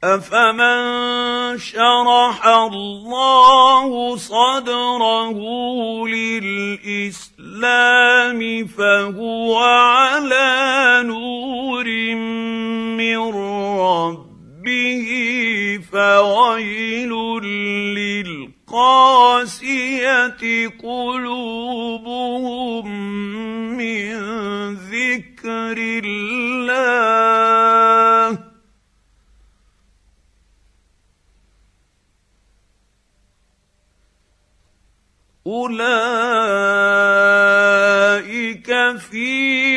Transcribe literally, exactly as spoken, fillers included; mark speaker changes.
Speaker 1: أفمن شرح الله صدره للإسلام فهو على نور من ربه فويل للقاسية قلوبهم من ذكر الله أولئك في